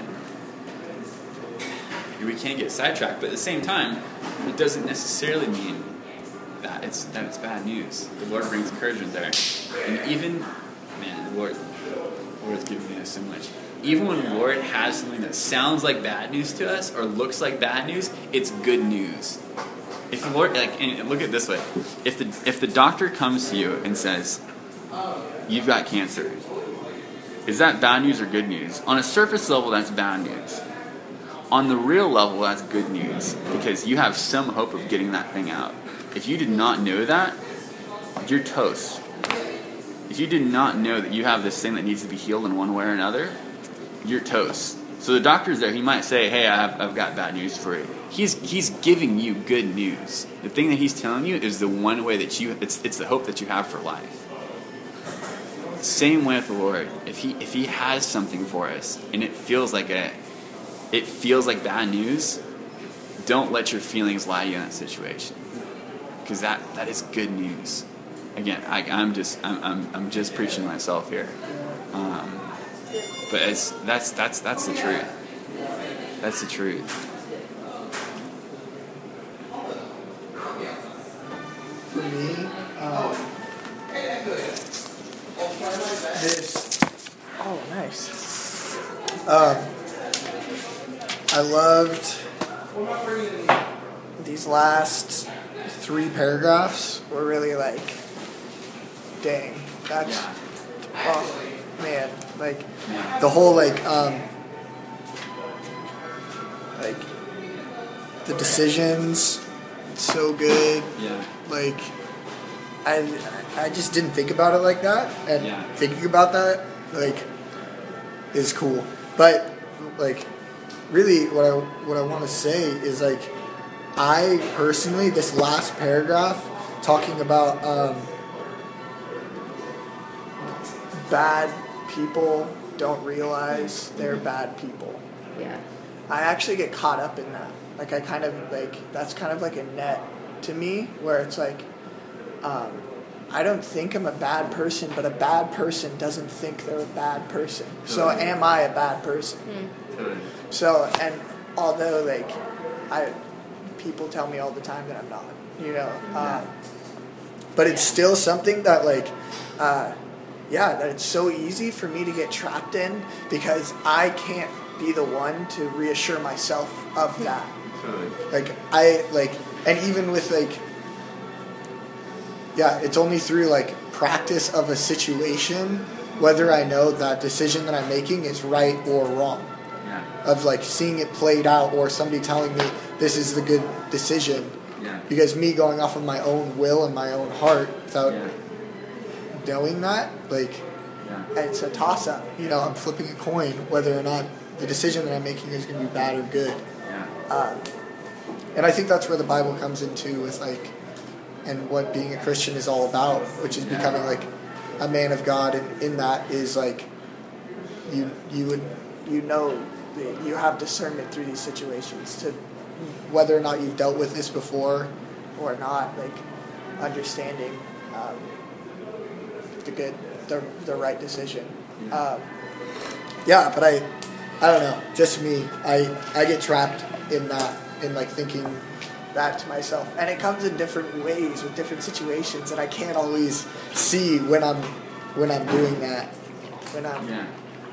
we can't get sidetracked, but at the same time, it doesn't necessarily mean that it's that it's bad news. The Lord brings encouragement there, and even, man, the Lord, Lord's given us so much. Even when the Lord has something that sounds like bad news to us or looks like bad news, it's good news. If the Lord, like, and look at it this way: if the if the doctor comes to you and says, "You've got cancer," is that bad news or good news? On a surface level, that's bad news. On the real level, that's good news because you have some hope of getting that thing out. If you did not know that, you're toast. If you did not know that you have this thing that needs to be healed in one way or another, you're toast. So the doctor's there. He might say, "Hey, I have, I've got bad news for you." He's he's giving you good news. The thing that he's telling you is the one way that you it's it's the hope that you have for life. Same way with the Lord. If he if he has something for us and it feels like a it feels like bad news, don't let your feelings lie to you in that situation, because that, that is good news. Again, I, I'm just I'm, I'm I'm just preaching to myself here, um, but it's that's that's that's the truth. That's the truth. For me, um, this. Oh, nice. Um, I loved these last three paragraphs. Were really like, dang, that's. Oh man, like the whole like um, like the decisions. So good. Yeah. Like, I I just didn't think about it like that, and Yeah. thinking about that like is cool. But like, really, what I what I want to say is like, I personally, this last paragraph talking about um, bad people don't realize they're bad people. Yeah. I actually get caught up in that. Like, I kind of, like, that's kind of like a net to me, where it's like, um, I don't think I'm a bad person, but a bad person doesn't think they're a bad person. So am I a bad person? Totally. So, and although, like, I, people tell me all the time that I'm not, you know, um, but it's still something that, like, uh, yeah, that it's so easy for me to get trapped in, because I can't be the one to reassure myself of that. Totally. Like, I, like, and even with, like, yeah, it's only through, like, practice of a situation whether I know that decision that I'm making is right or wrong. Yeah. Of, like, seeing it played out, or somebody telling me this is the good decision. Yeah. Because me going off of my own will and my own heart without Yeah. knowing that, like, Yeah. it's a toss-up. You know, I'm flipping a coin whether or not the decision that I'm making is going to be bad or good. Yeah. Um, and I think that's where the Bible comes into with, like, and what being a Christian is all about, which is Yeah. becoming, like, a man of God. And in that is, like, you you would you know that you have discernment through these situations to whether or not you've dealt with this before or not, like, understanding um, the good the the right decision. Yeah. Um, yeah, but I I don't know, just me. I I get trapped in that, in, like, thinking that to myself, and it comes in different ways with different situations, and I can't always see when I'm when I'm doing that, when I'm Yeah.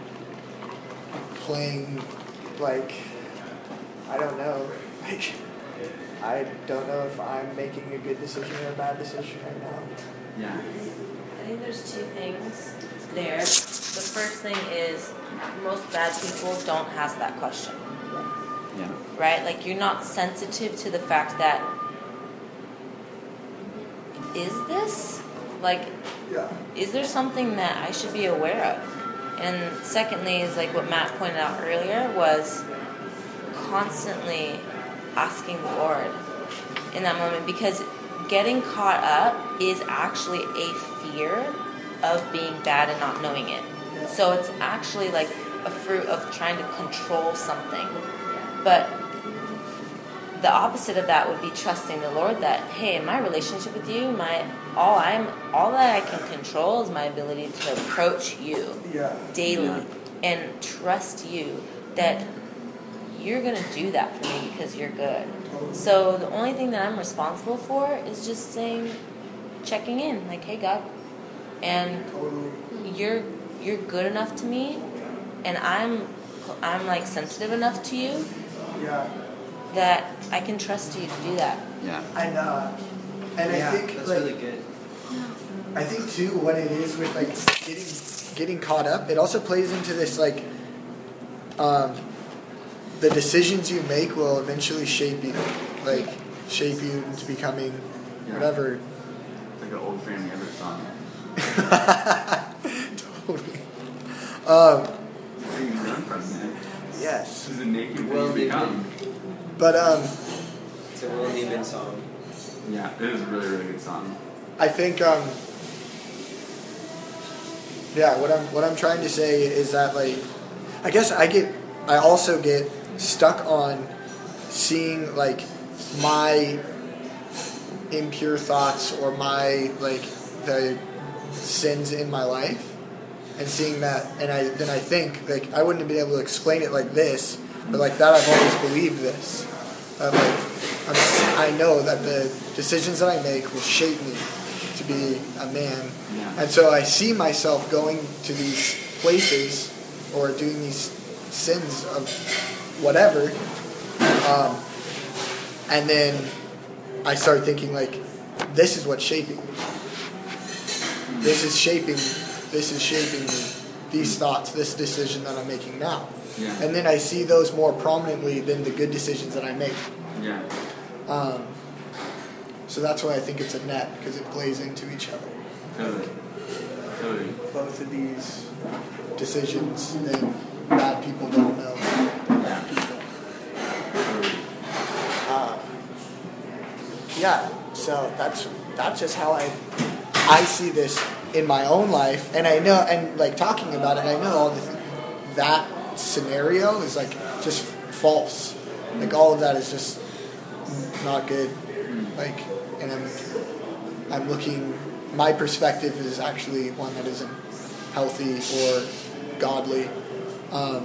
playing, like, I don't know, like, I don't know if I'm making a good decision or a bad decision right now. Yeah. I think there's two things there. The first thing is most bad people don't ask that question, Yeah. right? Like, you're not sensitive to the fact that, is this, like, Yeah. is there something that I should be aware of? And secondly is, like, what Matt pointed out earlier, was constantly asking the Lord in that moment, because getting caught up is actually a fear of being bad and not knowing it. So it's actually like a fruit of trying to control something. But the opposite of that would be trusting the Lord that, hey, in my relationship with you, my all I'm all that I can control is my ability to approach you Yeah. daily Yeah. and trust you that you're going to do that for me because you're good. So the only thing that I'm responsible for is just saying, checking in, like, hey, God, and Totally. you're you're good enough to me, and I'm I'm like sensitive enough to you Yeah. that I can trust you to do that. Yeah. And uh, and yeah, I think that's like really good. I think too what it is with like getting getting caught up. It also plays into this like um, the decisions you make will eventually shape you, like shape you into becoming Yeah. whatever. It's like an old Fran Everett song. Totally. Um, Where you learn from, man. yes, This is the naked Well, who you become. but um, It's a Will Neiman song. Yeah, it is a really, really good song. I think um, yeah. What I'm what I'm trying to say is that like, I guess I get I also get stuck on seeing like my impure thoughts or my like the sins in my life and seeing that, and I then I think like I wouldn't have been able to explain it like this, but like that I've always believed this. That like I'm, I know that the decisions that I make will shape me to be a man, Yeah. and so I see myself going to these places or doing these sins of whatever, um, and then I start thinking like, this is what's shaping me. This is shaping. This is shaping me. These thoughts, this decision that I'm making now, Yeah. and then I see those more prominently than the good decisions that I make. Yeah. Um, so that's why I think it's a net, because it plays into each other. Totally. Totally. Both of these decisions, then bad people don't know. Bad people. Uh, yeah. So that's that's just how I I see this in my own life, and I know, and like talking about it, I know all the that scenario is like just false. Like all of that is just not good. Like, and I'm I'm looking. My perspective is actually one that isn't healthy or godly. Um,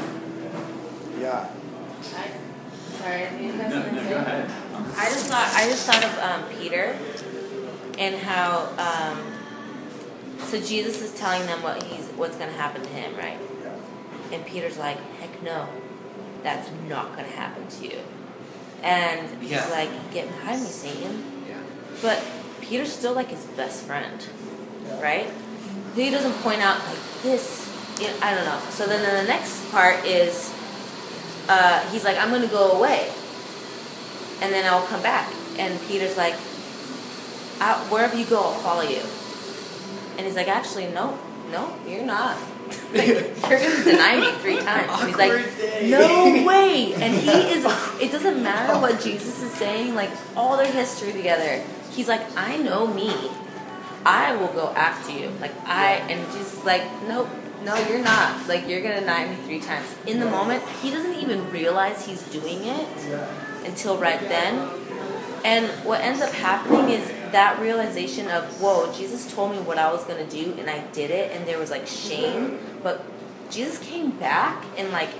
yeah. I, sorry, I you guys No, gonna no, say? go ahead. I just thought I just thought of um, Peter and how um, so Jesus is telling them what he's what's going to happen to him, right? And Peter's like, heck no, that's not going to happen to you. And he's Yeah. like, get behind me, Satan. Yeah. But Peter's still like his best friend, Yeah. right? He doesn't point out like this. You know, I don't know. So then the next part is uh, he's like, I'm going to go away, and then I'll come back. And Peter's like, I, wherever you go, I'll follow you. And he's like, actually, no, no, you're not. Like, you're going to deny me three times. And he's like, no way. And he is, it doesn't matter what Jesus is saying, like all their history together. He's like, I know me. I will go after you. Like, I, and Jesus is like, nope, no, you're not. Like, you're going to deny me three times. In the moment, he doesn't even realize he's doing it until right then. And what ends up happening is that realization of, whoa, Jesus told me what I was going to do, and I did it, and there was, like, shame. But Jesus came back and, like,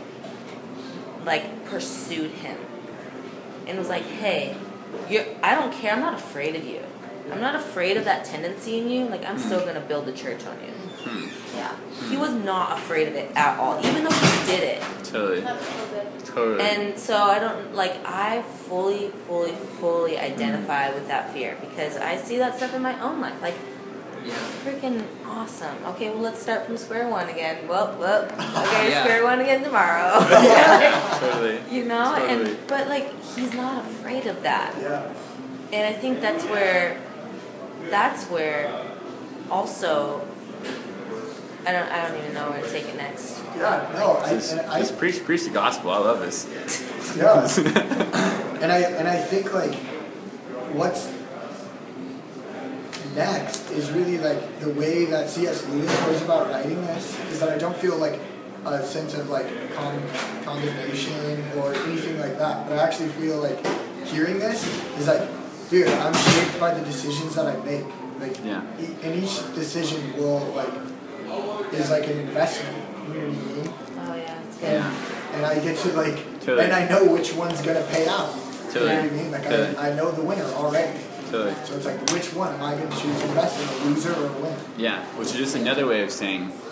like pursued him. And was like, hey, you're, I don't care. I'm not afraid of you. I'm not afraid of that tendency in you. Like, I'm still going to build a church on you. Yeah. He was not afraid of it at all, even though he did it. Totally. Totally. And so I don't, like, I fully, fully, fully identify with that fear because I see that stuff in my own life. Like, Yeah. freaking awesome. Okay, well, let's start from square one again. Well, well, okay, Yeah. square one again tomorrow. Totally. You know? Totally. And but, like, he's not afraid of that. Yeah. And I think that's where, that's where also, I don't, I don't even know where to take it next. Yeah. No. I, Just, and I, just preach, preach the gospel. I love this. yeah. and I and I think like what's next is really like the way that C S Lewis goes about writing this is that I don't feel like a sense of like con- condemnation or anything like that, but I actually feel like hearing this is like, dude, I'm shaped by the decisions that I make. Like, Yeah. e- and each decision will like is like an investment. You know what I mean? Oh, yeah, it's good. And, and I get to like, Totally. and I know which one's gonna pay out. Totally. You know what I mean? Like Totally. I, I know the winner already. Totally. So it's like, which one am I gonna choose to invest in, a loser or a winner? Yeah, which is just another way of saying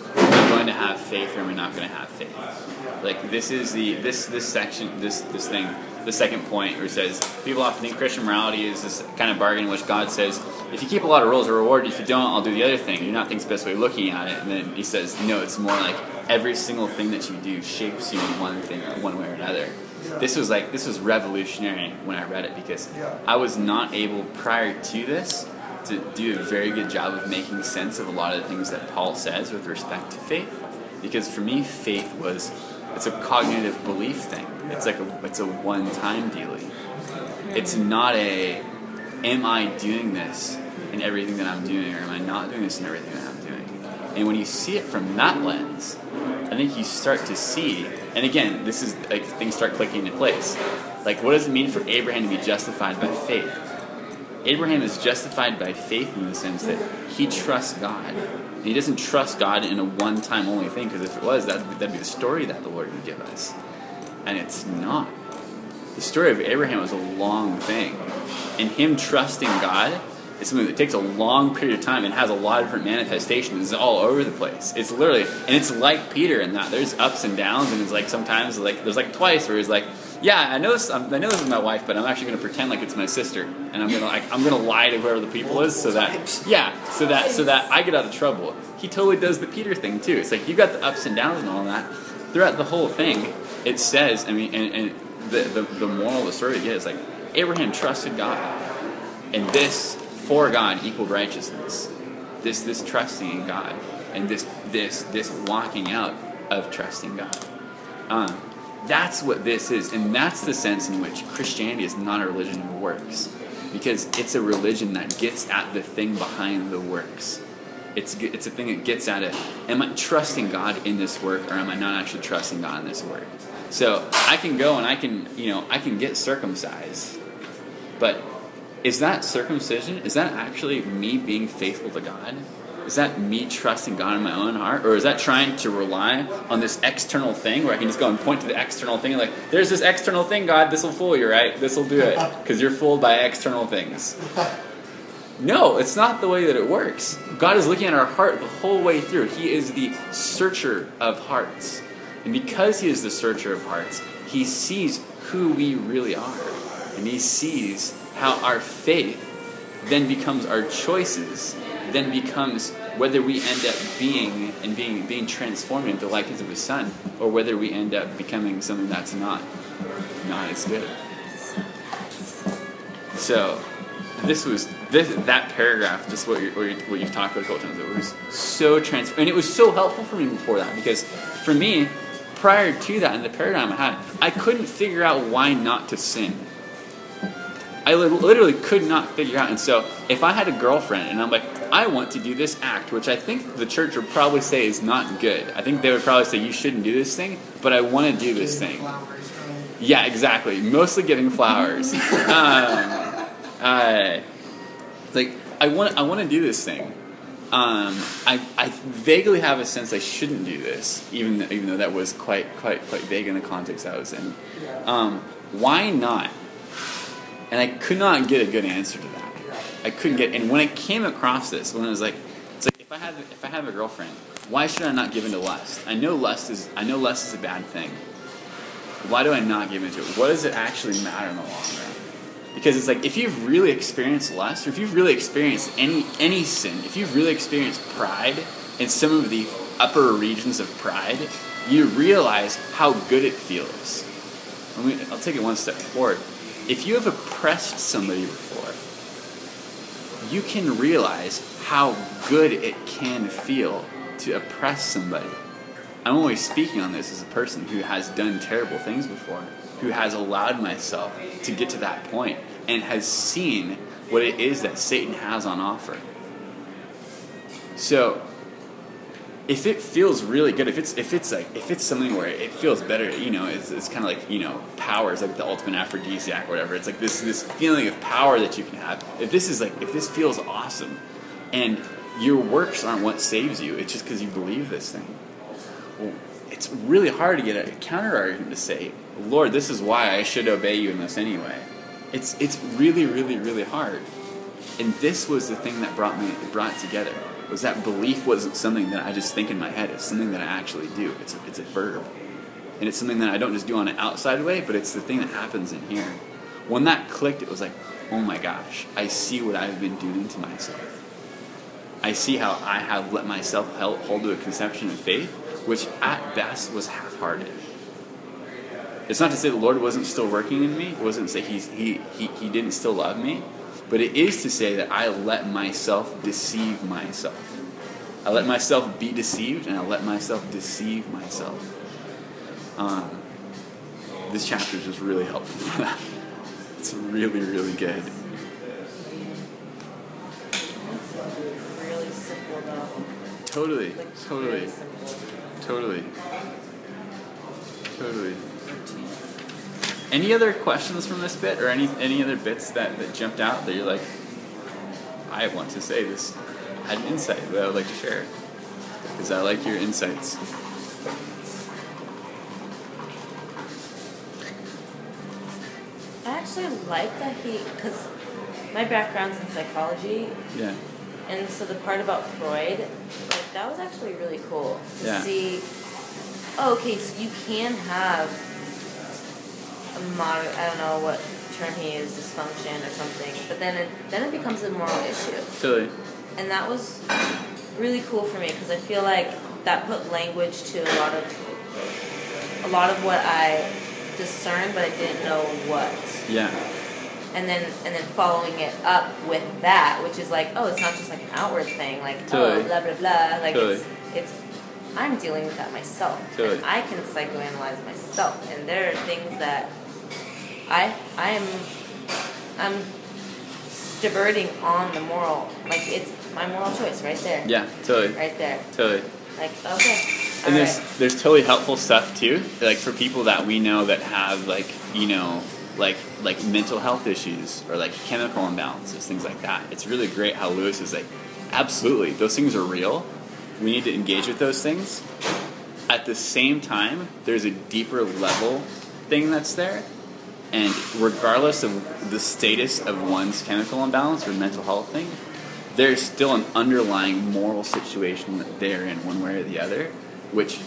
I going to have faith or am I not going to have faith? Like this is the this this section this this thing the second point where it says people often think Christian morality is this kind of bargain in which God says if you keep a lot of rules, a reward. If you don't, I'll do the other thing. You're not thinking the best way of looking at it. And then he says no, it's more like every single thing that you do shapes you in one thing or one way or another. This was like this was revolutionary when I read it because I was not able prior to this to do a very good job of making sense of a lot of the things that Paul says with respect to faith. Because for me, faith was it's a cognitive belief thing. It's like a it's a one-time dealing. It's not a am I doing this in everything that I'm doing or am I not doing this in everything that I'm doing? And when you see it from that lens, I think you start to see, and again, this is like things start clicking into place. Like, what does it mean for Abraham to be justified by faith? Abraham is justified by faith in the sense that he trusts God. And he doesn't trust God in a one-time only thing, because if it was, that'd, that'd be the story that the Lord would give us. And it's not. The story of Abraham was a long thing. And him trusting God is something that takes a long period of time and has a lot of different manifestations. It's all over the place. It's literally, and it's like Peter in that. There's ups and downs, and it's like sometimes, like there's like twice where he's like, yeah, I know this, I know this is my wife, but I'm actually going to pretend like it's my sister, and I'm gonna like I'm gonna lie to whoever the people is, so that yeah, so that so that I get out of trouble. He totally does the Peter thing too. It's like you got the ups and downs and all that throughout the whole thing. It says, I mean, and, and the, the the moral of the story again is like Abraham trusted God, and this for God equaled righteousness. This this trusting in God, and this this this walking out of trusting God. Um, That's what this is, and that's the sense in which Christianity is not a religion of works, because it's a religion that gets at the thing behind the works. It's it's a thing that gets at it. Am I trusting God in this work, or am I not actually trusting God in this work? So I can go and I can, you know, I can get circumcised, but is that circumcision? Is that actually me being faithful to God? Is that me trusting God in my own heart? Or is that trying to rely on this external thing where I can just go and point to the external thing and like, there's this external thing, God, this will fool you, right? This will do it. Because you're fooled by external things. No, it's not the way that it works. God is looking at our heart the whole way through. He is the searcher of hearts. And because he is the searcher of hearts, he sees who we really are. And he sees how our faith then becomes our choices, then becomes whether we end up being and being being transformed into the likeness of his son, or whether we end up becoming something that's not not as good. So this was this that paragraph, just what you're, what, you're, what you've talked about a couple times. It was so trans, and it was so helpful for me before that, because for me, prior to that, in the paradigm I had, I couldn't figure out why not to sin. I literally could not figure out. And so if I had a girlfriend and I'm like, I want to do this act, which I think the church would probably say is not good. I think they would probably say you shouldn't do this thing, but I want to do this thing. Yeah, exactly. Mostly giving flowers. um, uh, it's like I want I want to do this thing. Um, I I vaguely have a sense I shouldn't do this, even though, even though that was quite quite quite vague in the context I was in. Um, why not? And I could not get a good answer to that. I couldn't get, and when I came across this, when I was like, it's like if I have if I have a girlfriend, why should I not give into lust? I know lust is I know lust is a bad thing. Why do I not give into it? What does it actually matter in the long run? Because it's like if you've really experienced lust, or if you've really experienced any any sin, if you've really experienced pride in some of the upper regions of pride, you realize how good it feels. I mean, I'll take it one step forward. If you have oppressed somebody before, you can realize how good it can feel to oppress somebody. I'm always speaking on this as a person who has done terrible things before, who has allowed myself to get to that point and has seen what it is that Satan has on offer. So, if it feels really good, if it's if it's like if it's something where it feels better, you know, it's, it's kind of like, you know, power is like the ultimate aphrodisiac or whatever. It's like this this feeling of power that you can have. If this is like if this feels awesome, and your works aren't what saves you, it's just because you believe this thing. Well, it's really hard to get a counter argument to say, Lord, this is why I should obey you in this anyway. It's it's really really really hard, and this was the thing that brought me brought it together. was that belief wasn't something that I just think in my head. It's something that I actually do. It's a, it's a verb. And it's something that I don't just do on an outside way, but it's the thing that happens in here. When that clicked, it was like, oh my gosh, I see what I've been doing to myself. I see how I have let myself hold to a conception of faith, which at best was half-hearted. It's not to say the Lord wasn't still working in me. It wasn't to say he's, he, he, he didn't still love me. But it is to say that I let myself deceive myself. I let myself be deceived, and I let myself deceive myself. Um, this chapter is just really helpful for that. It's really, really good. Really simple though. Totally, Like, totally, really simple. totally, totally. Any other questions from this bit, or any any other bits that, that jumped out that you're like, I want to say this? I had an insight that I would like to share, because I like your insights. I actually like that he, because my background's in psychology, Yeah, and so the part about Freud, like that was actually really cool to Yeah. see. Oh, okay, so you can have a modern, I don't know what term he used, dysfunction or something, but then it, then it becomes a moral issue. totally. And that was really cool for me because I feel like that put language to a lot of a lot of what I discerned, but I didn't know what. Yeah, And then and then following it up with that, which is like, oh, it's not just like an outward thing, like Totally. oh, blah blah blah. Like Totally. it's it's I'm dealing with that myself, Totally. and I can psychoanalyze myself. And there are things that I I am I'm diverting on the moral, like it's my moral choice right there. yeah, totally, Right there. totally. Like, okay. And all there's right. there's totally helpful stuff too, like for people that we know that have like you know like like mental health issues or like chemical imbalances, things like that. It's really great how Lewis is like, absolutely, those things are real. We need to engage with those things. At the same time, there's a deeper level thing that's there, and regardless of the status of one's chemical imbalance or mental health thing, there's still an underlying moral situation that they're in one way or the other, which,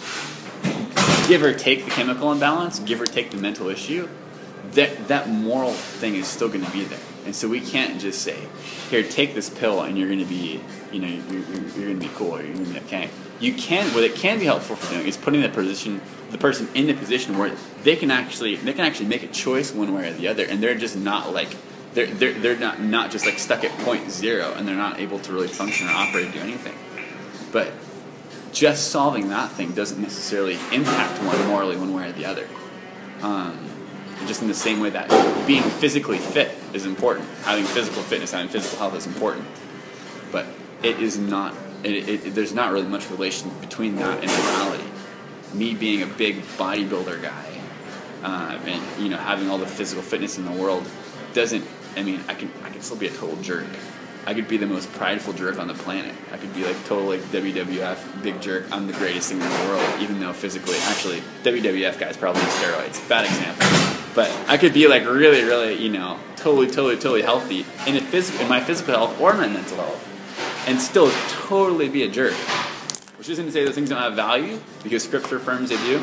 give or take the chemical imbalance, give or take the mental issue, that that moral thing is still going to be there. And so we can't just say, here, take this pill and you're going to be, you know, you're, you're, you're going to be cool or you're going to be okay. You can, what it can be helpful for doing is putting the position, the person in the position where they can actually, they can actually make a choice one way or the other, and they're just not like, they're they're they're not not just like stuck at point zero, and they're not able to really function or operate or do anything. But just solving that thing doesn't necessarily impact one morally one way or the other. Um, just in the same way that being physically fit is important, having physical fitness, having physical health is important, but it is not. It, it, there's not really much relation between that and morality. Me being a big bodybuilder guy, uh, and you know having all the physical fitness in the world doesn't. I mean, I can I can still be a total jerk. I could be the most prideful jerk on the planet. I could be like total like W W F big jerk. I'm the greatest thing in the world, even though physically, actually, W W F guys probably use steroids. Bad example. But I could be like really, really, you know, totally, totally, totally healthy in a phys- in my physical health or my mental health, and still totally be a jerk. Which isn't to say those things don't have value, because Scripture affirms they do.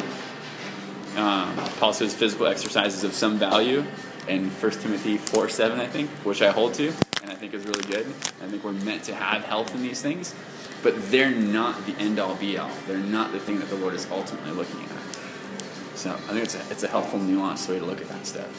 Um, Paul says physical exercise is of some value in First Timothy four seven, I think, which I hold to, and I think is really good. I think we're meant to have health in these things, but they're not the end-all, be-all. They're not the thing that the Lord is ultimately looking at. So I think it's a, it's a helpful, nuanced way to look at that stuff.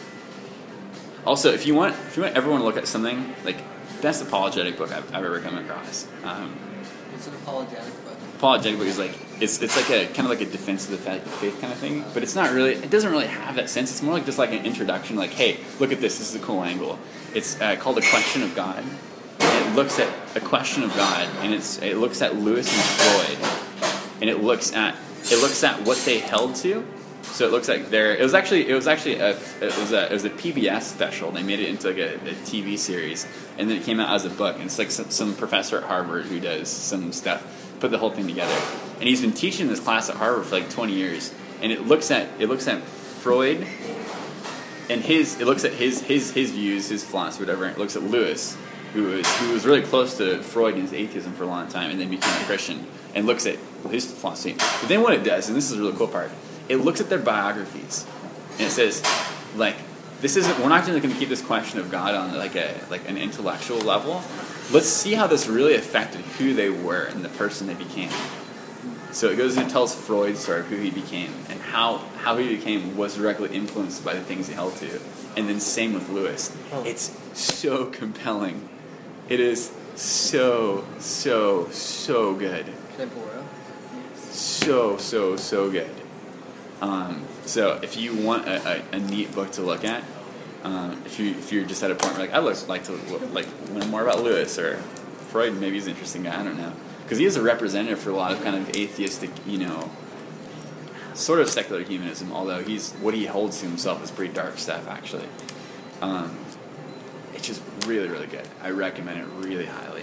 Also, if you want if you want everyone to look at something, like, best apologetic book I've, I've ever come across. Um, What's an apologetic book? apologetic book is like it's it's like a kind of like a defense of the faith kind of thing, but it's not really. It doesn't really have that sense. It's more like just like an introduction. Like, hey, look at this. This is a cool angle. It's uh, called A Question of God. And it looks at a question of God, and it's it looks at Lewis and Freud, and it looks at it looks at what they held to. So it looks like they're. It was actually. It was actually a. It was a. It was a P B S special. They made it into like a, a T V series, and then it came out as a book. And it's like some, some professor at Harvard who does some stuff, put the whole thing together. And he's been teaching this class at Harvard for like twenty years. And it looks at it looks at Freud, and his. It looks at his his his views, his philosophy, whatever. And it looks at Lewis, who was who was really close to Freud and his atheism for a long time, and then became a Christian, and looks at his philosophy. But then what it does, and this is the really cool part, it looks at their biographies, and it says, like, this isn't. We're not just going to keep this question of God on like a like an intellectual level. Let's see how this really affected who they were and the person they became. So it goes and it tells Freud's story of who he became and how, how he became was directly influenced by the things he held to. And then same with Lewis. Oh. It's so compelling. It is so, so, so good. Can I borrow? So, so, so good. Um, so if you want a, a, a neat book to look at, um, if you if you're just at a point where like I'd like to like learn more about Lewis or Freud, maybe he's an interesting guy. I don't know, because he is a representative for a lot of kind of atheistic, you know, sort of secular humanism. Although he's what he holds to himself is pretty dark stuff, actually. Um, it's just really, really good. I recommend it really highly.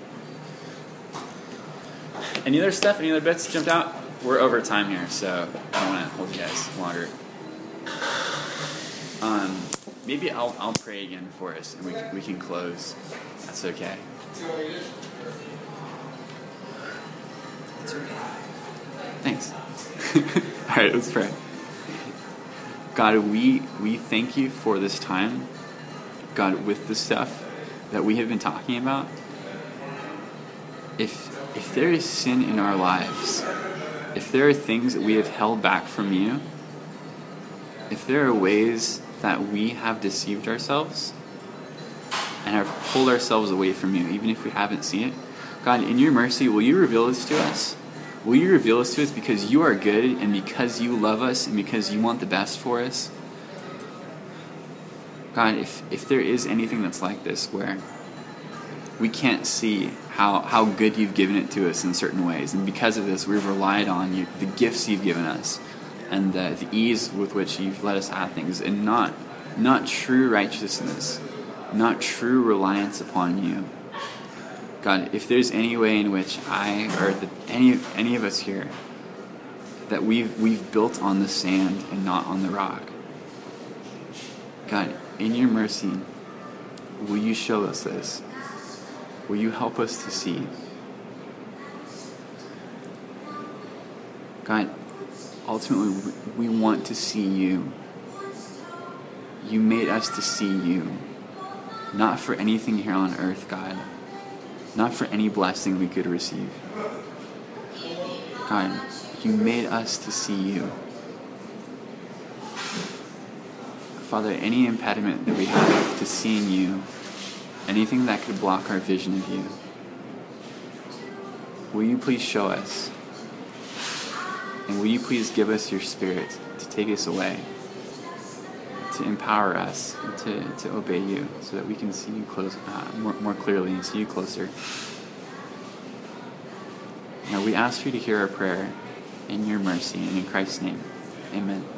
Any other stuff? Any other bits jumped out? We're over time here, so I don't want to hold you guys longer. Um, maybe I'll I'll pray again for us, and we we can close. That's okay. It's okay. Thanks. All right, let's pray. God, we we thank you for this time. God, with the stuff that we have been talking about, if if there is sin in our lives, if there are things that we have held back from you, if there are ways that we have deceived ourselves and have pulled ourselves away from you, even if we haven't seen it, God, in your mercy, will you reveal this to us? Will you reveal this to us because you are good and because you love us and because you want the best for us? God, if, if there is anything that's like this where we can't see how, how good you've given it to us in certain ways, and because of this we've relied on you, the gifts you've given us, and the, the ease with which you've let us have things, and not not true righteousness, not true reliance upon you. God, if there's any way in which I, or the, any any of us here, that we've we've built on the sand and not on the rock, God, in your mercy, will you show us this? Will you help us to see? God, ultimately, we want to see you. You made us to see you. Not for anything here on earth, God. Not for any blessing we could receive. God, you made us to see you. Father, any impediment that we have to seeing you, anything that could block our vision of you, will you please show us? And will you please give us your Spirit to take us away, to empower us, to, to obey you, so that we can see you close, uh, more, more clearly and see you closer. Now we ask you to hear our prayer in your mercy and in Christ's name. Amen.